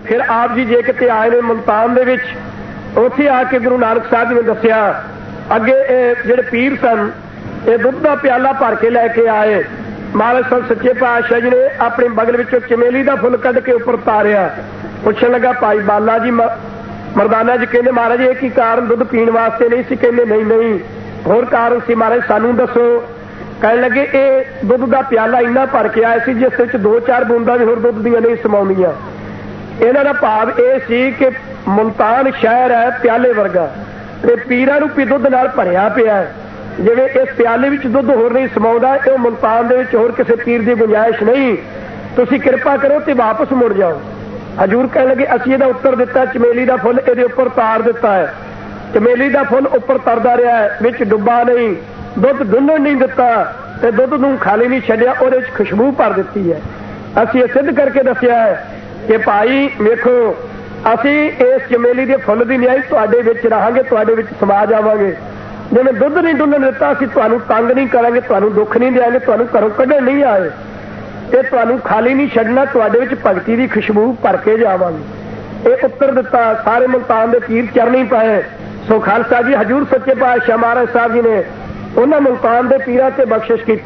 फिर आप जी जे किते आए ने मुल्तान दे विच, उत्थे आके गुरु नानक साहब जी ने दसिया अगे जिहड़े पीर सन ये दुध का प्याला भर के लैके आए। महाराज साहब सच्चे पातशाह जी ने अपने बगल विचों चमेली का फुल कढ़ के उपर तारिया। पुछन लगा भाई बाला जी मरदाना जी, कहते महाराज ये की कारण दुध पीण वास्ते नहीं सी? कहते नहीं नहीं होर कारण सी महाराज, सानू दसो। कहने लगे ये दुध का प्याला इन्ना भर के आया सी जिस विच 2-4 बूंदा भी होर दुध दियां नहीं समाउंदियां। इन्हां दा भाव ये सी कि मुल्तान शहर है प्याले वर्गा ते पीरां नूं भी दुध नाल भरिया पिया है। जिवें इस प्याले विच दुध होर नहीं समाउंदा, इह मुल्तान दे विच होर किसी पीर की गुंजाइश नहीं, तुसीं किरपा करो ते वापस मुड़ जाओ। हजूर कहने लगे असीं इहदा उत्तर दिता, चमेली का फुल इहदे उपर तार दिता है। चमेली का फुल उपर तरदा रहा है, विच डुब्बा नहीं, दुध डुल्लण नहीं दिता ते दुध नूं खाली नहीं छड्डिया, उहदे विच खुशबू भर दित्ती है। असीं इह सिद्ध करके दस्सिया है कि भाई वेखो असीं इस चमेली के फुल की न्याई तुहाडे विच रहांगे, तुहाडे विच समा जावांगे। जिवें दुध नहीं डुल्लण दिता असीं तुहानूं तंग नहीं करांगे, तुहानूं दुख नहीं देंगे, तुहानूं घरों कढण नहीं आए, ये तुहानूं खाली नहीं छड्डना, तुहाडे विच भगती की खुशबू भर के जावांगे। ये उत्तर दिता। सारे मुल्तान के पीर चरनी पाए। सो खालसा जी हजूर सच्चे पातशाह महाराज साहब जी ने उन्होंने मुल्तान के पीरां ते बख्शिश की,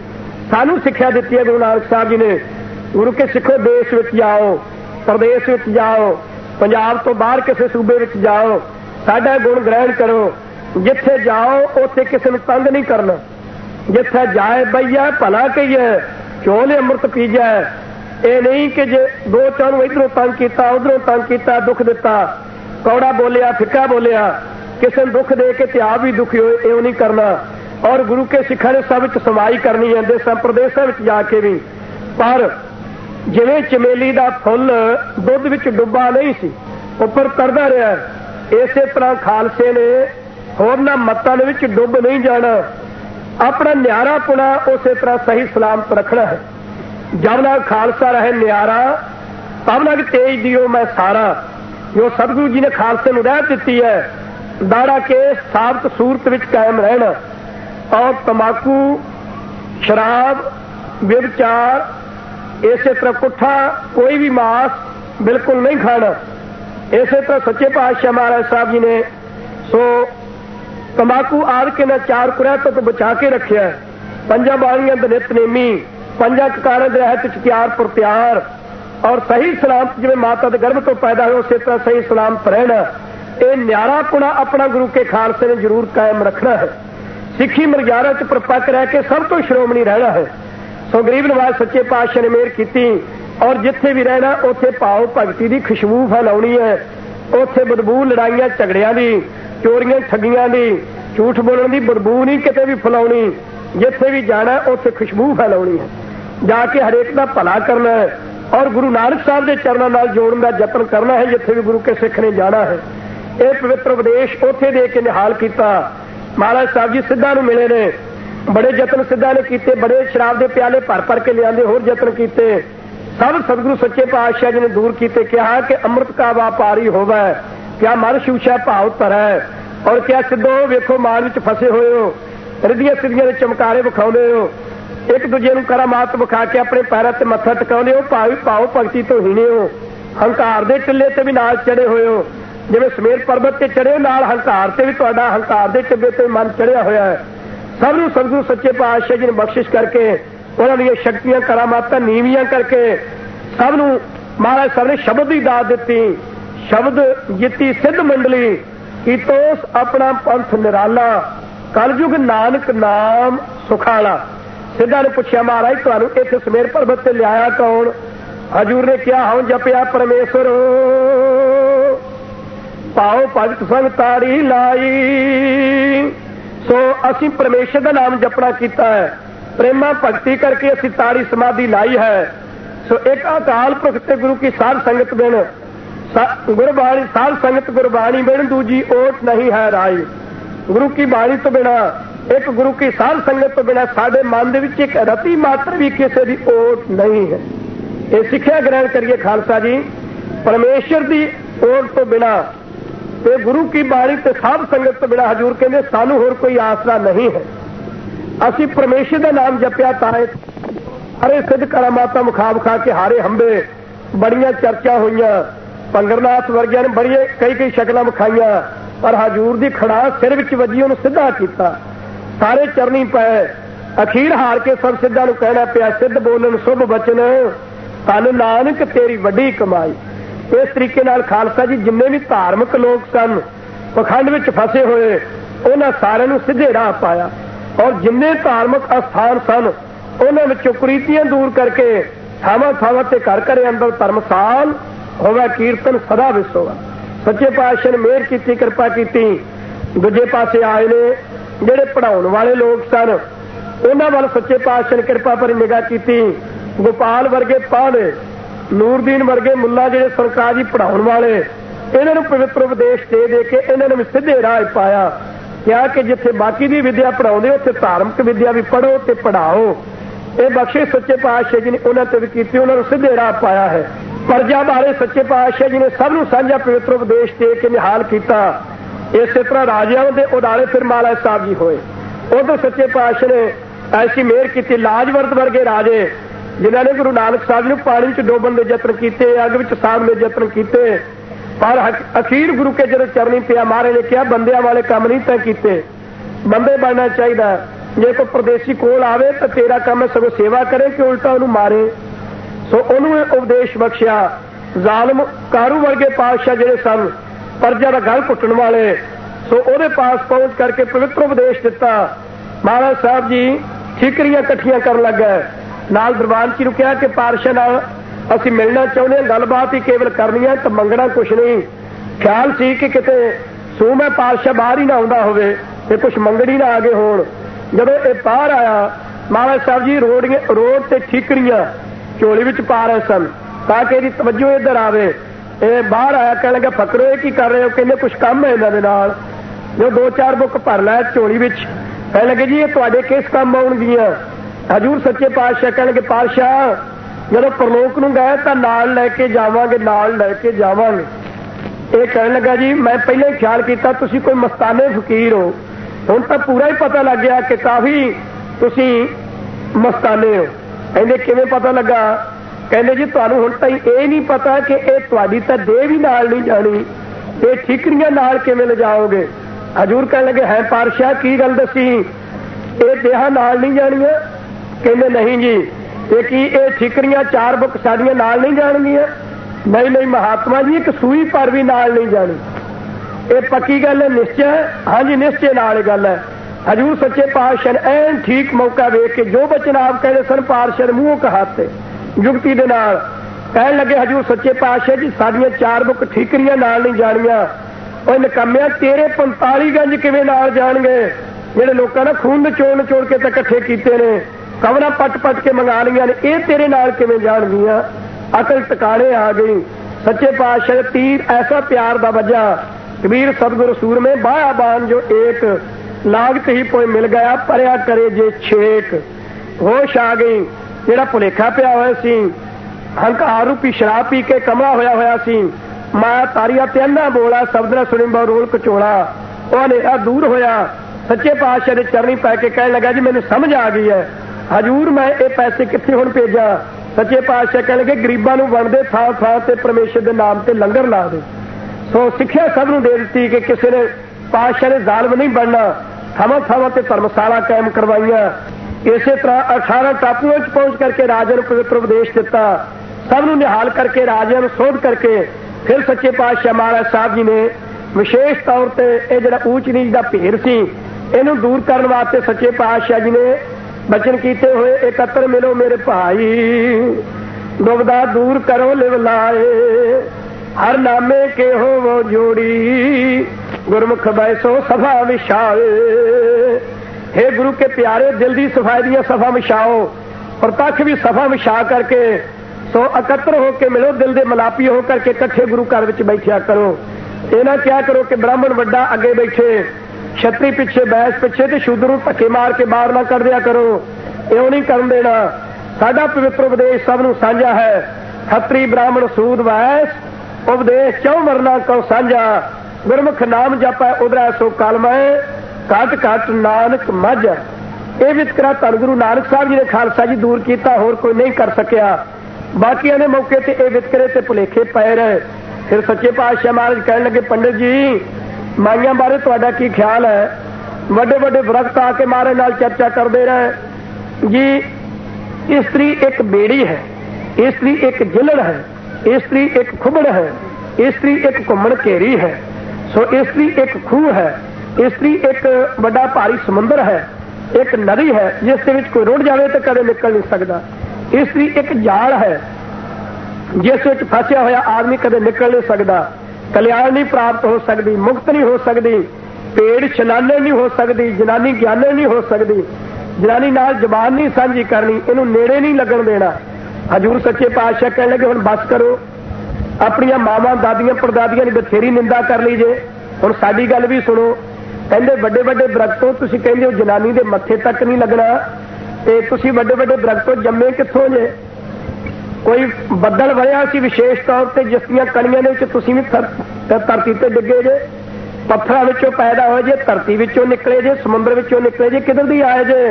सानू सिक्ख्या दी है गुरु नानक साहब जी ने। गुरु के सिखो देश विच जाओ, प्रदेश विच जाओ, पंजाब तो बाहर किसी सूबे विच जाओ, साडा गुण ग्रहण करो। जिथे जाओ उत्थे किसी नूं तंग नहीं करना, जिथे जाए बईया भला कहीए, चोले अमृत पीजा। ये नहीं कि जे 2-4 इधरों तंग किया, उधरों तंग किया, दुख दिता, कौड़ा बोलिया, फिक्का बोलिया, किसी ने दुख दे के ते आप भी दुखी होए, इउं नहीं करना। और गुरु के सिखां ने सब समाई करनी है, देसां प्रदेशां विच जाके भी। पर जिवें चमेली का फुल दुध विच डुब्बा नहीं सी, उपर तरदा रहा, इसे तरह खालसे ने होरनां मतां दे विच डुब नहीं जाना, अपना न्यारापुणा उसे तरह सही सलामत रखना है। जब तक खालसा रहे न्यारा तब तक तेज दियो मैं सारा। जो सतगुरु जी ने खालसे नूं राह दित्ती है, दाड़ा के साबत सूरत विच कायम रहना, और तंबाकू, शराब, व्यभिचार, इसे तरह कुठा, कोई भी मांस बिल्कुल नहीं खाना। इसे तरह सच्चे पातशाह महाराज साहब जी ने सो तंबाकू आदि के न 4 कुरैतों तो बचा के रखिया। 5 बाणियां नितनेमी, 5 ककारां दे रहत च प्यार प्रत्यार, और सही सलामत जिवें माता के गर्भ तो पैदा हो उसे तरह सही सलामत रहना। ये न्यारापुणा अपना गुरु के खालसे ने जरूर कायम रखना है। सिक्खी मर्यादा च परपक्क रह के सब तो श्रोमणी रहना है। सो गरीब नवाज सच्चे पातशाह ने मेहर की, और जिथे भी रहना उथे भाव भगती की खुशबू फैलाउणी है। उथे बदबू लड़ाइयां झगड़ियां की, चोरियां ठगियां की, झूठ बोलने की बदबू नहीं किते भी फैलाउणी। जिथे भी जाना उथे खुशबू फैलाउणी है, जाके हरेक का भला करना है, और गुरु नानक साहब के चरणों नाल जोड़न का यत्न करना है। जिथे भी गुरु के सिख ने जाना है, यह पवित्र उपदेश उथे दे के निहाल किया। महाराज साहब जी सिद्धा नूं मिले ने, बड़े यत्न सिद्धा ने किए, बड़े शराब के प्याले भर भर के लिया, होर यत्न किए, सब सतगुरु सच्चे पातशाह जी ने दूर किए। कहा कि अमृत का व्यापारी होवे, क्या मन शूशा भाव धरै, और क्या सिद्धो वेखो मान विच फसे हुए हो, रिद्धियां सिद्धियां दे चमकारे विखाउंदे हो, एक दूजे नूं करामात विखा के अपने पैरां ते मत्था टिकाउंदे हो, भाव भगती तो हीने हो, हंकार दे टिल्ले ते भी नाल चढ़े हुए हो, जिवें समेर पर्वत ते चढ़े हो नाल हंकार ते भी तुहाडा हंकार दे टिब्बे ते मन चढ़िया होया है। सब नूं सतगुरु सच्चे पातशाह जी ने बख्शिश करके उन्हां दीयां शक्तियां करामातां नीवियां करके सब नूं महाराज साहब ने शब्द की दात दित्ती। शब्द जित्ती सिद्ध मंडली कीतोस अपना पंथ निराला, कलयुग नानक नाम सुखाला। सिद्धा ने पूछा महाराज तुहानूं इत्थे समेर पर्वत ते लिआया कौन? हजूर ने कहा हूं जपिया परमेश्वर, पाओ भगत संग ताड़ी लाई। सो असी परमेश्वर का नाम जपना किया है, प्रेमा भगती करके असी ताड़ी समाधि लाई है। सो एक अकाल पुरख ते गुरु की साध संगत बिन गुरबाणी, साध संगत गुरबाणी बिन दूजी ओट नहीं है राई। गुरु की बाणी तो बिना, एक गुरु की साध संगत तो बिना साडे मन दे विच एक रति मात्र भी किसी की ओट नहीं है। ये सिक्ख्या ग्रहण करिए खालसा जी, परमेश्वर की ओट तो बिना ते गुरु की बाणी ते साध संगत तो बिना हजूर कहते सानू होर कोई आसरा नहीं है। असी परमेश्वर का नाम जपिया ताए हरे सिद्ध करामाता मुखा मुखा के हारे हंबे, बड़ियां चर्चा हुई, ਭੰਗਰਨਾਥ ਵਰਗਿਆਂ ਨੇ ਬੜੀਆਂ ਕਈ ਸ਼ਕਲਾਂ ਵਿਖਾਈਆਂ, ਪਰ ਹਜ਼ੂਰ ਦੀ ਖੜਾ ਸਿਰ ਵਿੱਚ ਵੱਜੀ, ਉਹਨੂੰ ਸਿੱਧਾ ਕੀਤਾ। ਸਾਰੇ ਚਰਨੀ ਪਏ, ਅਖੀਰ ਹਾਰ ਕੇ ਸਭ ਸਿੱਧਾ ਨੂੰ ਕਹਿਣਾ ਪਿਆ, ਸਿੱਧ ਬੋਲਣ ਸੁਭ ਬਚਨ, ਧੰਨ ਨਾਨਕ ਤੇਰੀ ਵੱਡੀ ਕਮਾਈ। ਇਸ ਤਰੀਕੇ ਨਾਲ ਖਾਲਸਾ ਜੀ ਜਿੰਨੇ ਵੀ ਧਾਰਮਿਕ ਲੋਕ ਸਨ ਪਖੰਡ ਵਿੱਚ ਫਸੇ ਹੋਏ, ਉਹਨਾਂ ਸਾਰਿਆਂ ਨੂੰ ਸਿੱਧੇ ਰਾਹ ਪਾਇਆ, ਔਰ ਜਿੰਨੇ ਧਾਰਮਿਕ ਅਸਥਾਨ ਸਨ ਉਹਨਾਂ ਵਿੱਚੋਂ ਕੁਰੀਤੀਆਂ ਦੂਰ ਕਰਕੇ ਥਾਵਾਂ ਥਾਵਾਂ ਤੇ ਘਰ ਘਰੇ ਅੰਦਰ ਧਰਮਸਾਲ ਹੋਵੇ, ਕੀਰਤਨ ਸਦਾ ਵਿਸੋਵਾ। ਸੱਚੇ ਪਾਤਸ਼ਾਹ ਨੇ ਮਿਹਰ ਕੀਤੀ, ਕਿਰਪਾ ਕੀਤੀ। ਦੂਜੇ ਪਾਸੇ ਆਏ ਨੇ ਜਿਹੜੇ ਪੜ੍ਹਾਉਣ ਵਾਲੇ ਲੋਕ ਸਨ, ਉਹਨਾਂ ਵੱਲ ਸੱਚੇ ਪਾਤਸ਼ਾਹ ਨੇ ਕਿਰਪਾ ਭਰੀ ਨਿਗਾਹ ਕੀਤੀ। ਗੋਪਾਲ ਵਰਗੇ ਪਾਲੇ, ਨੂਰਦੀਨ ਵਰਗੇ ਮੁੱਲਾ ਜਿਹੜੇ ਸਰਕਾਰ ਜੀ ਪੜ੍ਹਾਉਣ ਵਾਲੇ, ਇਹਨਾਂ ਨੂੰ ਪਵਿੱਤਰ ਉਪਦੇਸ਼ ਦੇ ਕੇ ਇਹਨਾਂ ਨੂੰ ਸਿੱਧੇ ਰਾਹ ਪਾਇਆ। ਕਿਹਾ ਕਿ ਜਿੱਥੇ ਬਾਕੀ ਦੀ ਵਿਦਿਆ ਪੜ੍ਹਾਉਂਦੇ ਉੱਥੇ ਧਾਰਮਿਕ ਵਿਦਿਆ ਵੀ ਪੜ੍ਹੋ ਤੇ ਪੜ੍ਹਾਓ। ਇਹ ਬਖਸ਼ਿਸ਼ ਸੱਚੇ ਪਾਤਸ਼ਾਹ ਜੀ ਨੇ ਉਹਨਾਂ ਤੇ ਵੀ ਕੀਤੀ, ਉਹਨਾਂ ਨੂੰ ਸਿੱਧੇ ਰਾਹ ਪਾਇਆ ਹੈ। ਪਰਜਾ ਬਾਰੇ ਸੱਚੇ ਪਾਤਸ਼ਾਹ ਜੀ ਨੇ ਸਭ ਨੂੰ ਸਾਂਝਾ ਪਵਿੱਤਰ ਉਪਦੇਸ਼ ਦੇ ਕੇ ਨਿਹਾਲ ਕੀਤਾ। ਇਸੇ ਤਰ੍ਹਾਂ ਰਾਜਿਆਂ ਦੇ ਉਡਾਲੇ ਫਿਰ ਮਹਾਰਾਜ ਸਾਹਿਬ ਜੀ ਹੋਏ। ਉਦੋਂ ਸੱਚੇ ਪਾਤਸ਼ਾਹ ਨੇ ਐਸੀ ਮਿਹਰ ਕੀਤੀ, ਲਾਜਵਰਦ ਵਰਗੇ ਰਾਜੇ ਜਿਨ੍ਹਾਂ ਨੇ ਗੁਰੂ ਨਾਨਕ ਸਾਹਿਬ ਨੂੰ ਪਾਣੀ 'ਚ ਡੋਬਣ ਦੇ ਯਤਨ ਕੀਤੇ, ਅੱਗ ਵਿੱਚ ਸਾੜਨ ਦੇ ਯਤਨ ਕੀਤੇ, ਪਰ ਅਖੀਰ ਗੁਰੂ ਕੇ ਜਦੋਂ ਚਰਨੀ ਪਿਆ, ਮਹਾਰਾਜ ਨੇ ਕਿਹਾ ਬੰਦਿਆਂ ਵਾਲੇ ਕੰਮ ਨਹੀਂ ਤੈਂ ਕੀਤੇ, ਬੰਦੇ ਬਣਨਾ ਚਾਹੀਦਾ। ਜੇ ਕੋਈ ਪਰਦੇਸੀ ਕੋਲ ਆਵੇ ਤਾਂ ਤੇਰਾ ਕੰਮ ਸਗੋਂ ਸੇਵਾ ਕਰੇ ਕਿ ਉਲਟਾ ਉਹਨੂੰ ਮਾਰੇ। ਸੋ ਉਹਨੂੰ ਇਹ ਉਪਦੇਸ਼ ਬਖਸ਼ਿਆ। ਜ਼ਾਲਮ ਕਾਰੂ ਵਰਗੇ ਪਾਤਸ਼ਾਹ ਜਿਹੜੇ ਸਨ, ਪਰਜਾ ਦਾ ਗਲ ਘੁੱਟਣ ਵਾਲੇ, ਸੋ ਉਹਦੇ ਪਾਸ ਪਹੁੰਚ ਕਰਕੇ ਪਵਿੱਤਰ ਉਪਦੇਸ਼ ਦਿੱਤਾ। ਮਹਾਰਾਜ ਸਾਹਿਬ ਜੀ ਠੀਕਰੀਆਂ ਇਕੱਠੀਆਂ ਕਰਨ ਲੱਗੇ, ਨਾਲ ਦਰਬਾਨਚੀ ਨੂੰ ਕਿਹਾ ਕਿ ਪਾਤਸ਼ਾਹ ਨਾਲ ਅਸੀਂ ਮਿਲਣਾ ਚਾਹੁੰਦੇ ਹਾਂ, ਗੱਲਬਾਤ ਹੀ ਕੇਵਲ ਕਰਨੀ ਹੈ, ਤਾਂ ਮੰਗਣਾ ਕੁਛ ਨਹੀਂ। ਖਿਆਲ ਸੀ ਕਿ ਕਿਤੇ ਸੂਮੇ ਪਾਤਸ਼ਾਹ ਬਾਹਰ ਹੀ ਨਾ ਆਉਂਦਾ ਹੋਵੇ ਤੇ ਕੁਛ ਮੰਗਣੀ ਨਾ ਆ ਗਏ ਹੋਣ। ਜਦੋਂ ਇਹ ਬਾਹਰ ਆਇਆ, ਮਹਾਰਾਜ ਸਾਹਿਬ ਜੀ ਰੋਡ ਤੇ ਠੀਕਰੀਆਂ ਝੋਲੀ ਵਿੱਚ ਪਾ ਰਹੇ ਸਨ ਤਾਂ ਕਿ ਇਹਦੀ ਤਵੱਜੋ ਇੱਧਰ ਆਵੇ। ਇਹ ਬਾਹਰ ਆਇਆ, ਕਹਿਣ ਲੱਗਾ ਫਕਰੋ ਇਹ ਕੀ ਕਰ ਰਹੇ ਹੋ? ਕਹਿੰਦੇ ਕੁਛ ਕੰਮ ਹੈ ਇਹਨਾਂ ਦੇ ਨਾਲ। ਜੋ 2-4 ਬੁੱਕ ਭਰ ਲੈ ਝੋਲੀ ਵਿੱਚ, ਕਹਿਣ ਲੱਗੇ ਜੀ ਇਹ ਤੁਹਾਡੇ ਕਿਸ ਕੰਮ ਆਉਣਗੀਆਂ? ਹਜ਼ੂਰ ਸੱਚੇ ਪਾਤਸ਼ਾਹ ਕਹਿਣ ਲੱਗੇ ਪਾਤਸ਼ਾਹ ਜਦੋਂ ਪਰਲੋਕ ਨੂੰ ਗਏ ਤਾਂ ਨਾਲ ਲੈ ਕੇ ਜਾਵਾਂਗੇ, ਨਾਲ ਲੈ ਕੇ ਜਾਵਾਂਗੇ। ਇਹ ਕਹਿਣ ਲੱਗਾ ਜੀ ਮੈਂ ਪਹਿਲਾਂ ਹੀ ਖਿਆਲ ਕੀਤਾ ਤੁਸੀਂ ਕੋਈ ਮਸਤਾਨੇ ਫਕੀਰ ਹੋ, ਹੁਣ ਤਾਂ ਪੂਰਾ ਹੀ ਪਤਾ ਲੱਗ ਗਿਆ ਕਿ ਕਾਫੀ ਤੁਸੀਂ ਮਸਤਾਨੇ ਹੋ। ਕਹਿੰਦੇ ਕਿਵੇਂ ਪਤਾ ਲੱਗਾ? ਕਹਿੰਦੇ ਜੀ ਤੁਹਾਨੂੰ ਹੁਣ ਤਾਈਂ ਇਹ ਨਹੀਂ ਪਤਾ ਕਿ ਇਹ ਤੁਹਾਡੀ ਤਾਂ ਦੇਹ ਵੀ ਨਾਲ ਨਹੀਂ ਜਾਣੀ, ਇਹ ਠੀਕਰੀਆਂ ਨਾਲ ਕਿਵੇਂ ਲਿਜਾਓਗੇ? ਹਜ਼ੂਰ ਕਹਿਣ ਲੱਗੇ ਹੈ ਪਾਤਸ਼ਾਹ ਕੀ ਗੱਲ ਦੱਸੀ, ਇਹ ਦੇਹਾਂ ਨਾਲ ਨਹੀਂ ਜਾਣੀਆਂ? ਕਹਿੰਦੇ ਨਹੀਂ ਜੀ। ਇਹ ਕੀ ਇਹ ਠੀਕਰੀਆਂ 4 ਬੁੱਕ ਸਾਡੀਆਂ ਨਾਲ ਨਹੀਂ ਜਾਣਗੀਆਂ? ਨਹੀਂ ਮਹਾਤਮਾ ਜੀ ਇੱਕ ਸੂਈ ਪਰ ਵੀ ਨਾਲ ਨਹੀਂ ਜਾਣੀ। ਇਹ ਪੱਕੀ ਗੱਲ ਹੈ, ਨਿਸ਼ਚੈ? ਹਾਂਜੀ ਨਿਸ਼ਚੈ ਨਾਲ ਇਹ ਗੱਲ ਹੈ। ਹਜ਼ੂਰ ਸੱਚੇ ਪਾਤਸ਼ਾਹ ਨੇ ਐਨ ਠੀਕ ਮੌਕਾ ਵੇਖ ਕੇ ਜੋ ਬਚਨ ਆਪ ਕਹਿੰਦੇ ਸਨ ਪਾਤਸ਼ਾਹ ਦੇ ਮੂੰਹੋਂ ਕਹਾਤੇ ਯੁਕਤੀ ਦੇ ਨਾਲ। ਕਹਿਣ ਲੱਗੇ ਹਜ਼ੂਰ ਸੱਚੇ ਪਾਤਸ਼ਾਹ ਜੀ ਸਾਡੀਆਂ 4 ਬੁੱਕ ਠੀਕਰੀਆਂ ਨਾਲ ਨਹੀਂ ਜਾਣੀਆਂ। ਉਹ ਨਿਕੰਮਿਆ ਤੇਰੇ 45 ਗੰਜ ਕਿਵੇਂ ਨਾਲ ਜਾਣਗੇ ਜਿਹੜੇ ਲੋਕਾਂ ਨੇ ਖੂਨ ਨਿਚੋੜ ਕੇ ਤਾਂ ਇਕੱਠੇ ਕੀਤੇ ਨੇ, ਕਵਰਾਂ ਪੱਟ ਕੇ ਮੰਗਾ ਲਈਆਂ ਨੇ, ਇਹ ਤੇਰੇ ਨਾਲ ਕਿਵੇਂ ਜਾਣਗੀਆਂ? ਅਕਲ ਟਿਕਾਣੇ ਆ ਗਈ। ਸੱਚੇ ਪਾਤਸ਼ਾਹ ਦੇ ਤੀਰ ਐਸਾ ਪਿਆਰ ਦਾ ਵੱਜਾ, ਕਬੀਰ ਸਤਿਗੁਰ ਸੂਰਮੇ ਬਾਇਆ ਬਾਣ ਜੋ ਏਕ, ਲਾਗਤ ਹੀ ਪੋਏ ਮਿਲ ਗਿਆ ਪਰਿਆ ਕਰੇ ਜੇ ਛੇਕ। ਹੋਸ਼ ਆ ਗਈ। ਜਿਹੜਾ ਭੁਲੇਖਾ ਪਿਆ ਹੋਇਆ ਸੀ, ਹੰਕਾਰ ਰੂਪੀ ਸ਼ਰਾਬ ਪੀ ਕੇ ਕਮਲਾ ਹੋਇਆ ਸੀ, ਮਾਇਆ ਤਾਰੀਆ ਤੇ ਅੰਨਾ ਬੋਲਾ ਸ਼ਬਦ ਨਾ ਸੁਣੀ ਬਰੋਲ ਕਚੋਲਾ, ਉਹ ਹਨੇਰਾ ਦੂਰ ਹੋਇਆ। ਸੱਚੇ ਪਾਤਸ਼ਾਹ ਦੇ ਚਰਨੀ ਪੈ ਕੇ ਕਹਿਣ ਲੱਗਾ ਜੀ ਮੈਨੂੰ ਸਮਝ ਆ ਗਈ ਹੈ ਹਜ਼ੂਰ, ਮੈਂ ਇਹ ਪੈਸੇ ਕਿੱਥੇ ਹੁਣ ਭੇਜਾਂ? ਸੱਚੇ ਪਾਤਸ਼ਾਹ ਕਹਿਣ ਲੱਗੇ ਗਰੀਬਾਂ ਨੂੰ ਵੰਡਦੇ ਥਾਂ ਥਾਂ ਤੇ ਪਰਮੇਸ਼ਰ ਦੇ ਨਾਮ ਤੇ ਲੰਗਰ ਲਾ ਦੇ। ਸੋ ਸਿੱਖਿਆ ਸਭ ਨੂੰ ਦੇ ਦਿੱਤੀ ਕਿ ਕਿਸੇ ਨੇ ਪਾਤਸ਼ਾਹ ਨੇ ਜ਼ਾਲਮ ਨਹੀਂ ਬਣਨਾ, ਥਾਵਾਂ ਥਾਵਾਂ ਤੇ ਧਰਮਸ਼ਾਲਾ ਕਾਇਮ ਕਰਵਾਈਆਂ। ਇਸੇ ਤਰ੍ਹਾਂ 18 ਟਾਪੂਆਂ 'ਚ ਪਹੁੰਚ ਕਰਕੇ ਰਾਜਿਆਂ ਨੂੰ ਪਵਿੱਤਰ ਉਪਦੇਸ਼ ਦਿੱਤਾ। ਸਭ ਨੂੰ ਨਿਹਾਲ ਕਰਕੇ ਰਾਜਿਆਂ ਨੂੰ ਸੋਧ ਕਰਕੇ ਫਿਰ ਸੱਚੇ ਪਾਤਸ਼ਾਹ ਮਹਾਰਾਜ ਸਾਹਿਬ ਜੀ ਨੇ ਵਿਸ਼ੇਸ਼ ਤੌਰ ਤੇ ਇਹ ਜਿਹੜਾ ਊਚ ਨੀਚ ਦਾ ਭੇਰ ਸੀ ਇਹਨੂੰ ਦੂਰ ਕਰਨ ਵਾਸਤੇ ਸੱਚੇ ਪਾਤਸ਼ਾਹ ਜੀ ਨੇ ਬਚਨ ਕੀਤੇ ਹੋਏ ਇਕੱਤਰ ਮਿਲੋ ਮੇਰੇ ਭਾਈ, ਦੁਬਦਾ ਦੂਰ ਕਰੋ ਲਿਵ ਲਾਏ, ਹਰ ਨਾਮੇ ਕੇ ਹੋਵੋ ਜੋੜੀ, ਗੁਰਮੁਖ ਬੈਸੋ ਸਫਾ ਵਿਛਾਏ। हे गुरु के प्यारे दिल की सफाई दियां सफा विछाओ, प्रतख भी सफा विछा करके सो एकत्र होकर मिलो, दिल के मलापी होकर के इकट्ठे गुरु घर में बैठा करो। ये ना क्या करो कि ब्राह्मण वड्डा अगे बैठे, छतरी पिछे, बैस पिछे ते शूद्र धक्के मार के बाहर ना कर दिया करो। इउं नहीं करन देना। साडा पवित्र उपदेश सब नूं साझा है। खत्री ब्राह्मण सूद वैस उपदेश चौ मरना कौ साझा, गुरमुख नाम जपै उधरा सो कलमै, घट घट नानक माझा। ਇਹ ਵਿਤਕਰਾ ਧੰਨ ਗੁਰੂ ਨਾਨਕ ਸਾਹਿਬ ਜੀ ਨੇ ਖਾਲਸਾ ਜੀ ਦੂਰ ਕੀਤਾ, ਹੋਰ ਕੋਈ ਨਹੀਂ ਕਰ ਸਕਿਆ। ਬਾਕੀਆਂ ਦੇ ਮੌਕੇ ਤੇ ਇਹ ਵਿਤਕਰੇ ਤੇ ਭੁਲੇਖੇ ਪਏ ਰਹੇ। फिर सच्चे पातशाह महाराज कहने लगे, पंडित जी माइयां बारे तुहाडा की ख्याल है? वड्डे वड्डे वरक्त आके महाराज नाल चर्चा करते रहे जी। स्त्री एक बेड़ी है, स्त्री एक जिलड़ है, स्त्री एक खुबड़ है, स्त्री एक घुमण घेरी है, सो स्त्री एक खूह है, स्त्री एक बड़ा भारी समुंदर है, एक नदी है जिस दे विच कोई रुड़ जाए तो कदे निकल नहीं सकता। स्त्री एक जाल है जिस विच फसिया होया आदमी कदे निकल नहीं सकता। कल्याण नहीं प्राप्त हो सकती, मुक्त नहीं हो सकती, पेड़ छनाने नहीं हो सकती, जनानी ज्ञाने नहीं हो सकती, जनानी नाल जबान नहीं साझी करनी, इनू नेड़े नहीं लगन देना। हजूर सच्चे पातशाह कहने लगे, हुण बस करो, अपनियां मावां दादियां परदादियां की बथेरी निंदा कर लीजिए, हुण साडी गल भी सुनो। कहंदे वड्डे वड्डे दरख्तों तुसीं कहंदे हो जनानी दे मत्थे तक नहीं लगना, ते तुसीं वड्डे वड्डे दरख्तों जम्मे कित्थों जे? कोई बदल वरिया सी विशेष तौर पर जिस दियां कणियां दे विच तुसीं भी धरती ते डिगे जे, पत्थरां विचों पैदा होए जे, धरती विचों निकले जे, समुंदर विचों निकले जे, किधर दी आए जे?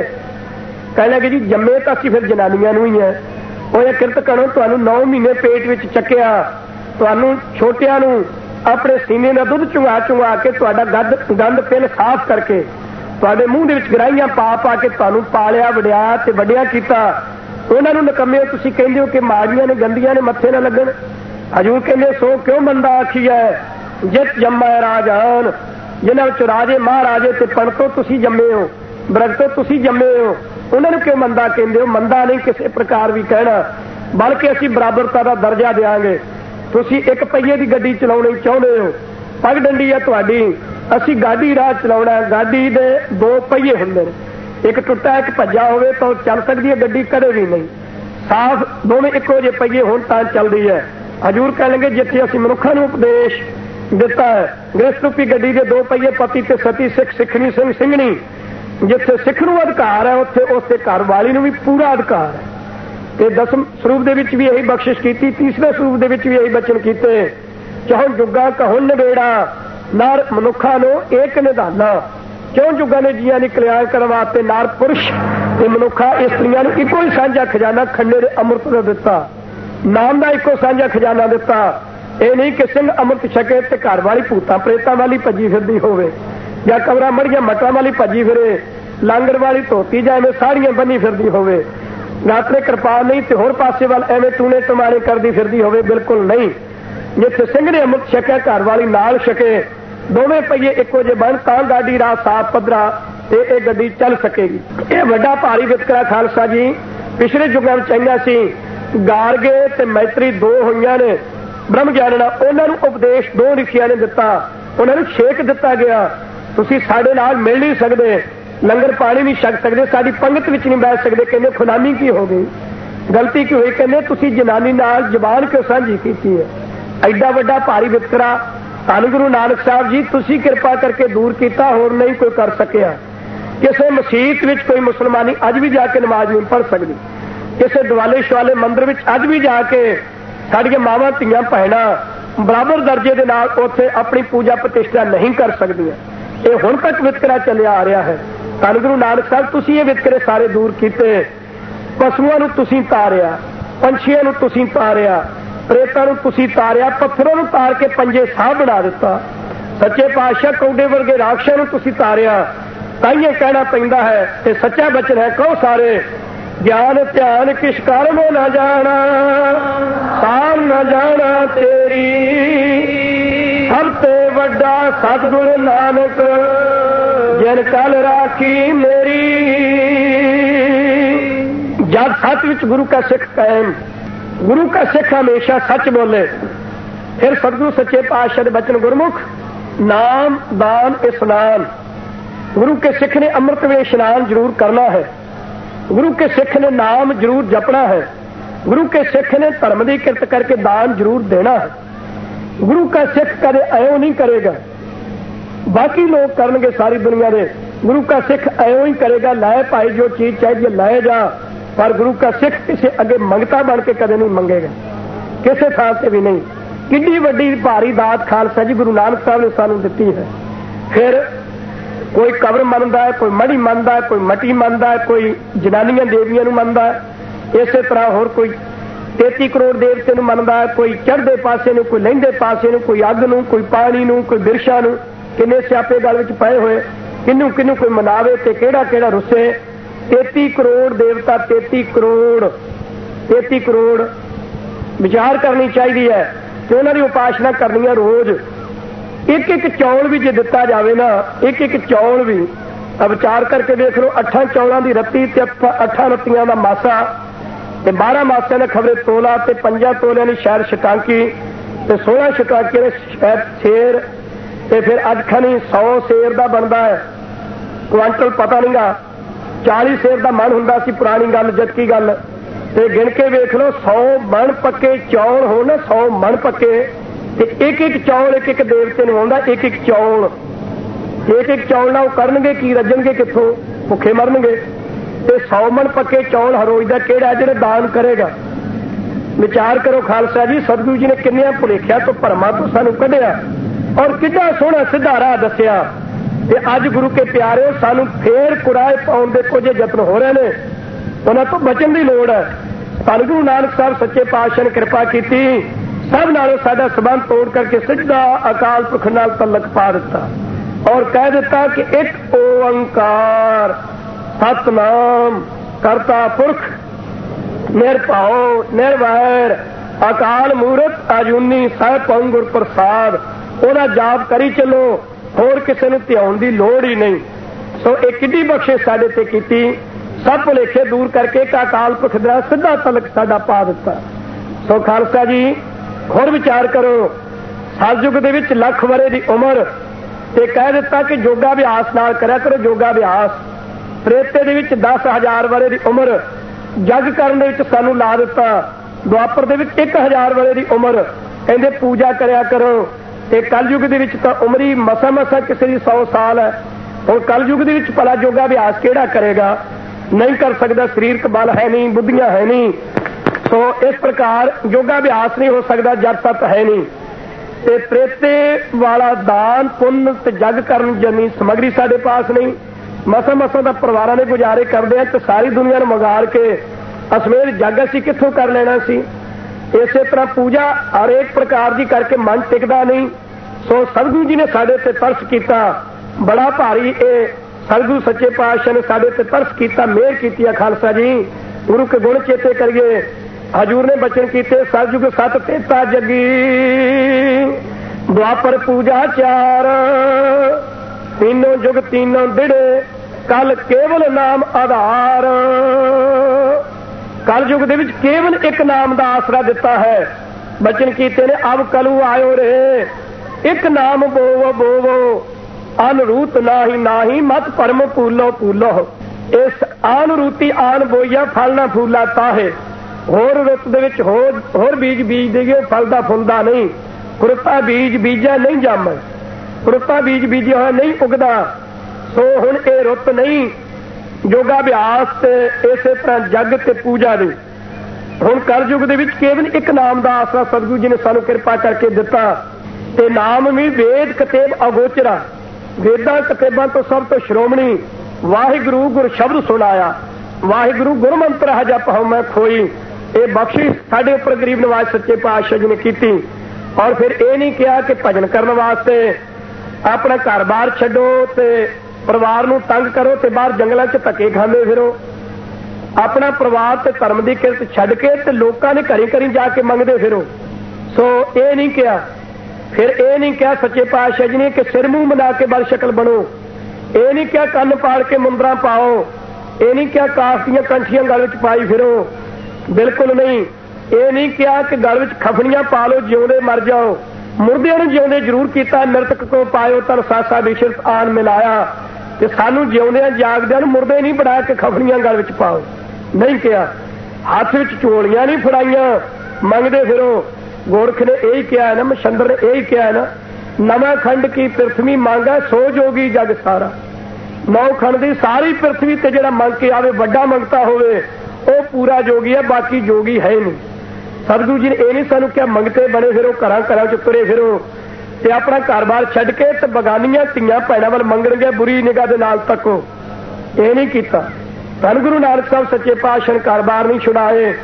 कहने लगे जी जम्मे तो असीं फिर जनानियां नूं ही है। ओए किरत करो, तुहानूं 9 महीने पेट विच चक्किया, तुहानूं छोटियां नूं अपने सीने का दुध चुंगा चुंगा के तुहाडा गंद पिल साफ करके तुहाडे मूँह दे विच गराहियां पा पा के तुहानूं पालिया वड्या ते वड्डिया कीता। उन्हां नूं नकम्मे तुसीं कहंदे हो कि माड़ियां ने गंदियां ने मत्थे न लगन। हजूर कहंदे सो क्यों मंदा आखिया जित जम्मा राजान, जिन्हां विच राजे महाराजे ते पणतो तुसीं जम्मे हो, बरगतो तुसीं जम्मे हो, उन्हां नूं क्यों मंदा कहंदे हो? मंदा नहीं किसी प्रकार भी कहना, बल्कि असीं बराबरता का दर्जा देंगे। तुसीं एक पहिए की गड्डी चलाउणी चाहुंदे हो, पग डंडी है तुहाडी, असीं गाड़ी राह चलाउणा, गाड़ी दे 2 पहिए हुंदे ने, एक टुੱਟਾ एक भज्जा होवे तो चल सकती है गड्डी, कदे भी नहीं। साफ दोवें इक्को जे पहिए होण तां चलदी है। हजूर कह लगे जिथे असीं मनुखां नूं उपदेश दिता है, गृहस्थ रूपी गड्डी के 2 पहिए पति ते सती, सिख सिखनी सिंह सिंघणी, जिथे सिख नूं अधिकार है उत्थे उसके घर वाली नूं भी पूरा अधिकार है। ते 10वें स्वरूप दे विच भी यही बख्शिश की, 30वें स्वरूप दे विच भी यही बचन कीते, चौं जुगा कहूं नवेड़ा, नर मनुखा नो एक निधाना। क्यों जुगा ने जियां दी कल्याण करन वास्ते नर पुरुष ते मनुखा स्त्रियां नूं इक्को ही साझा खजाना खंडे दे अमृत दा दिता, नाम दा इक्को साझा खजाना दिता। ये नहीं कि सिंह अमृत छके ते घर वाली भूतां प्रेतां वाली भजी फिरदी होवे, या कमरा मड़िया मटां वाली भजी फिरे, लांगड़ वाली धोती जाए में साड़ियां बनी फिरदी होवे, रात्रे कृपाल नहीं तो होर पासे वाल एवं टूने टमारे करती फिरदी होवे, बिल्कुल नहीं। जिथे सिंह ने अमृत छकिया घर वाली नाल छके, दोवें पहिए इक्को जे बन तां गाड़ी राह साफ पधरा ते ये गड्डी चल सकेगी। ये वड्डा भारी वितकरा खालसा जी पिछले युगां विच आईआं सी। गारगे ते मैत्री 2 होईआं ने ब्रह्म ज्ञानना, उन्हां नूं उपदेश 2 ऋषियां ने दिता, उन्हां नूं छेक दिता गया, तुसीं साडे नाल मिल नहीं सकदे, लंगर पानी नहीं छक सकते, साडी पंगत विच नहीं बैठ सकते। कहंदे खुनामी की हो गई, गलती की हुई? कहंदे तुसीं जनानी नाल जबान क्यों साझी कीती है? एडा वड्डा भारी वितकरा धन गुरु नानक साहब जी तुसीं कृपा करके दूर किया, होर नहीं कोई कर सकिया। किसी मसीत विच कोई मुसलमानी अज भी जाके नमाज नहीं पढ़ सकती, किसी दिवाले शवाले मंदिर विच अज भी जाके साडियां मावां धीआं भैणां बराबर दर्जे दे नाल उत्थे अपनी पूजा प्रतिष्ठा नहीं कर सकदियां। ये हुण तक वितकरा चलिया आ रहा है। धन गुरु नानक साहब तुसीं ये वितकरे सारे दूर कीते, पशुआं नूं तुसीं तारिया, पंछियां नूं तुसीं तारिया, प्रेतां नूं तुसीं तारिया, पत्थरां नूं तार के पंजे साह बना दिता। सच्चे पातशाह कौडे वर्गे राक्षसां नूं तुसीं तारिया। ताइयों कहना पैंदा है ते सच्चा बचन है, कहो सारे ज्ञान ध्यान किस कर्म न जाना, साम न जाना तेरी, सब ते वड्डा सतगुर नानक जिन कल राखी मेरी। जब सच विच गुरु का सिख कायम, गुरु का सिख हमेशा सच बोले, फिर सतगुरु सच्चे पातशाह के बचन गुरमुख नाम दान स्नान। गुरु के सिख ने अमृत में स्नान जरूर करना है, गुरु के सिख ने नाम जरूर जपना है, गुरु के सिख ने धर्म की किरत करके दान जरूर देना है। गुरु का सिख कदे ऐं नहीं करेगा, बाकी लोग करनगे सारी दुनिया दे, गुरु का सिख ऐं ही करेगा, लाए भाई जो चीज चाहिए लाए जा, पर गुरु का सिख किसी अगे मंगता बन के कदे नहीं मंगेगा, किसी थां से भी नहीं। किड्डी वड्डी भारी दात खालसा जी गुरु नानक साहब ने सानू दिती है। फिर कोई कब्र मनदा है, कोई मड़ी मनदा है, कोई मटी मनदा है, कोई जनानियां देवियां नूं मनदा है, इस तरह होर कोई 33 करोड़ देवते नूं मनदा, कोई चढ़दे पासे नूं, कोई लहिंदे पासे नूं, कोई अग नूं, कोई पानी नूं, कोई बिरछां नूं। किन्ने स्यापे गल विच पए होए, किन्नू किन्नू कोई मनावे ते किहड़ा किहड़ा रुੱਸੇ। 33 करोड़ देवता, 33 करोड़ विचार करनी चाहिए है कि उन्हां दी उपासना करनी है रोज। एक एक चौल भी जे दिता जाए ना, एक एक चौल भी विचार करके देख लो, 8 चौलों की रत्ती ते 8 रत्तियां का मासा ते 12 मासिया ने खबरे तोला ते 5 तोलिया की शायद शटांकी ते 16 शटांकी ने शायद शेर ते फिर अज खनी 100 शेर का बनता है क्वांटल, पता नहीं गा 40 शेर का मन हुंदा सी पुरानी गल, जदकी गल ते गिन के वेख लो 100 मन पक्के चौल हो ना, 100 मन पक्के ते एक एक चौल एक एक देवते नूं आउंदा, एक एक चौल, एक एक चौल ना करनगे की, रजणगे कित्थों, भुखे मरनगे। ते 100 मन पक्के चौल हरोज दा किहड़ा जिहड़ा दान करेगा। विचार करो खालसा जी, सतगुरु जी ने किन्नियां भुलेखिया तो भरमा तो सानू कढिया और कितना सोहना सिद्धा राह दसिया। ते अज गुरु के प्यारे सानू फेर कुराए पाउण दे कुछ यतन हो रहे ने, उन्हां तो बचन की लोड़ है। धन गुरु नानक साहब सच्चे पातशाह ने कृपा की, सब नालों साडा संबंध तोड़ करके सीधा अकाल पुरख नाल तलक पा दिता और कह दिता कि एक ओंकार सतनाम करता पुरख निरभाओ निर्वैर अकाल मूरत अजूनी साहिब पौं गुर प्रसाद। ओहदा जाप करी चलो, होर किसी नूं ध्याउण दी लोड़ ही नहीं। सो एक किड्डी बख्शिश साडे ते कीती, सब भुलेखे दूर करके एक अकाल पुरख दा सीधा तलक साडा पा दिता। सो खालसा जी होर विचार करो, सतयुग दे विच लख वरे दी उमर ते कह दिता कि योगा अभ्यास नाल करिया करो योगा अभ्यास। त्रेते दे विच 10,000 वरे दी उमर जग करन दे विच सानू ला दिता। द्वापर दे विच 1000 वरे दी उमर कहंदे पूजा करिया करो। ते कलयुग दे विच तां उमर ही मसा मसा किसी दी 100 साल है। हुण कलयुग दे विच भला योगा अभ्यास किहड़ा करेगा, नहीं कर सकता, शरीरक बल है नहीं, बुद्धियां है नहीं। तो इस प्रकार योगा अभ्यास नहीं हो सकता जब तक है नहीं। ते त्रेते वाला दान पुण्य ते जग करन जनी समग्री साडे पास नहीं। मसा मसा दा परिवारां ने गुजारे करदे आ ते सारी दुनिया नूं मंगार के असमेर जग असीं कित्थों कर लेना सी। इसे तरह पूजा हर एक प्रकार की करके मन टिकदा नहीं। सो सतगुरु जी ने साडे ते तरस कीता, बड़ा भारी ये सतगुरु सच्चे पातशाह ने साडे ते तरस कीता, मेहर कीती है। खालसा जी गुरु के गुण चेते करिए। हजूर ने बचन कीते, सतयुग सत तेता जगी द्वापर पूजा 4 तीनों युग तीनों दिड़े कल केवल नाम आधार। कल युग दे विच केवल एक नाम का आसरा दिता है। बचन कीते ने अब कलू आयो रे, एक नाम बोवो बोवो अनरूत नाही मत परम पूलो पूलो। इस अनरूती आन बोईया फल ना फूला ताहे। होर रुत दे विच होर बीज बीज देगे फलदा फुलदा नहीं। कुरता बीज बीजा नहीं जामे, कुरता बीज बीजिया होया नहीं उगदा। सो हुण ये रुत नहीं योगा अभ्यास ते इसे तरह जग ते पूजा दी। हुण कलयुग दे विच केवल एक नाम का आसरा सतगुरु जी ने सानू कृपा करके दिता। ते नाम भी वेद कतेब अगोचरा, वेदां कतेबां तो सब तो श्रोमणी वाहिगुरु गुर शब्द सुनाया। वाहिगुरु गुर मंत्र है जप हूं मैं खोई। ये बख्शिश साडे उपर गरीब नवाज सच्चे पातशाह जी ने की। और फिर ये नहीं कहा कि भजन करने वास्ते अपना घर बार छड्डो ते परिवार नूं तंग करो ते बाहर जंगलों च धक्के खांदे फिरो। अपना परिवार ते धर्म की किरत छड्ड के ते लोकां दे घरी घरी जाके मंगदे फिरो। सो ये नहीं कहा। फिर ये नहीं कहा सच्चे पातशाह जी ने कि सिर मूंह बना के बल शक्ल बनो। ये नहीं कहा कन्न पाड़ के मुंदरा पाओ। ये नहीं कहा काफ दियां कंठियां गल विच पाई फिरो, बिल्कुल नहीं। ये नहीं कहा कि गल विच खफनियां पा लो जिउंदे मर जाओ। मुर्दियां नूं जिउंदे जरूर कीता, मृतक को पायो तन सासा विशरत आन मिलाया। ते सानू जिउंदियां जागदियां नूं मुर्दे नहीं बना के खफनियां गल विच पाओ, नहीं कहा। हाथ विच झोलियां नहीं फड़ाइयां मंगदे फिरो। गोरख ने यही कहा है ना, मछंदर ने यही कहा है ना, नवा खंड की पृथ्वी मांगा सो जोगी जग सारा। 9 खंड की सारी पृथ्वी ते जिहड़ा मंग के आवे वड्डा मंगता होवे वो पूरा जोगी है, बाकी जोगी है नहीं। सतगुरु जी ने यह नहीं सानू क्या मंगते बने फिरो, घर घर च तुरे फिरो ते अपना घर बार छड्ड के ते बगानियां धीआं भैणां वल मंगणगे बुरी निगाह दे नाल तको। ये नहीं कीता। धन गुरु नानक साहब सच्चे पातशाह घर बार नहीं छुड़ाए।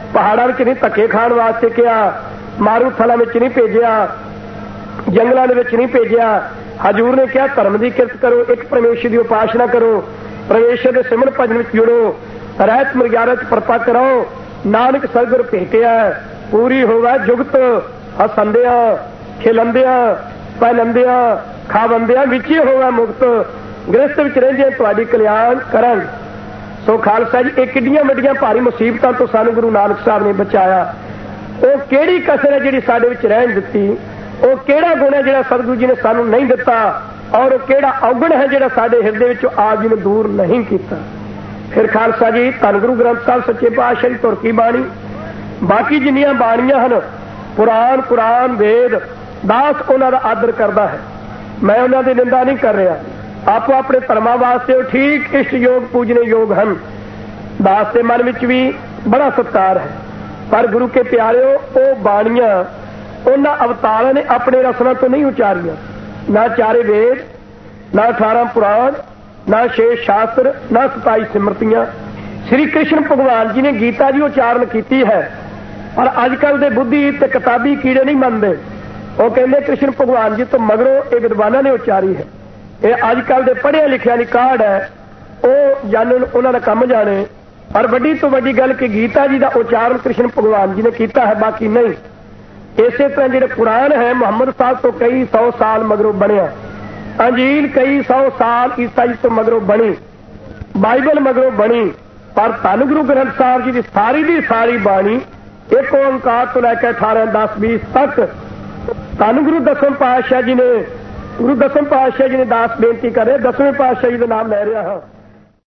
पहाड़ों में नहीं धक्के खाण वास्ते कहा, मारू थलों में नहीं भेजिया, जंगलों के नहीं भेजिया। हजूर ने कहा धर्म की किरत करो, एक परमेश्वर की उपासना करो, परमेश्वर के सिमरन भजन में जुड़ो, रहत मर्यादा परपक रहो। नानक सतगुर भेटिया पूरी होवे जुगत, हसंदिया खिलंदिया पहनंदिया खावंदिया विच होवे मुक्त, गृहस्थ विच रहिंदियां तुहाडी कल्याण करन। सो खालसा जी, एक किड्डियां वड्डियां भारी मुसीबतां तो सानू गुरु नानक साहब ने बचाया। वो किहड़ी कसर है जिहड़ी साडे विच रहन दित्ती, वो किहड़ा गुण है जिहड़ा सतगुरु जी ने सानू नहीं दिता, और किहड़ा अवगुण है जिहड़ा साडे हिरदे विचों आप जी ने दूर नहीं कीता। फिर खालसा जी, धन गुरु ग्रंथ साहब सच्चे पातशाह दी तुर की बाणी, बाकी जिन्नियां बाणियां हन, पुराण कुरान वेद, दास उन्हां दा आदर करदा है। मैं उन्हां दी निंदा नहीं कर रहा, आपो अपने धर्मां वास्ते ठीक इष्ट योग पूजने योग हन। दास के मन विच भी बड़ा सत्कार है, पर गुरु के प्यारिओ वो बाणियां उन्हां अवतारां ने अपने रसना तो नहीं उचारियां। ना चारे वेद, ना 18 पुराण, ना 6 शास्त्र, ना 27 सिमरतियां। श्री कृष्ण भगवान जी ने गीता जी उचारण की है, पर अजकल दे बुद्धि ते किताबी कीड़े नहीं मनते। वो कहते कृष्ण भगवान जी तो मगरों ये विद्वाना ने उचारी है। ये अजकल दे पढ़िया लिखिया की काढ़ है, वो जानन उन्होंने काम जाने। पर वड्डी तो वड्डी गल कि गीता जी का उचारण कृष्ण भगवान जी ने किया है, बाकी नहीं। इसे तरह जो कुरान है मुहम्मद साहब तो कई 100 साल मगरों बनया, अंजील कई 100 साल ईसा जी तो मगरों बनी, बाइबल मगरों बनी, पर धन गुरु ग्रंथ साहब जी की सारी बाणी एक ओंकार तो लैके 18 10 20 तक धन गुरु दसम पातशाह जी ने दास बेनती करे, 10वें पातशाह जी का नाम लै रहा हाँ।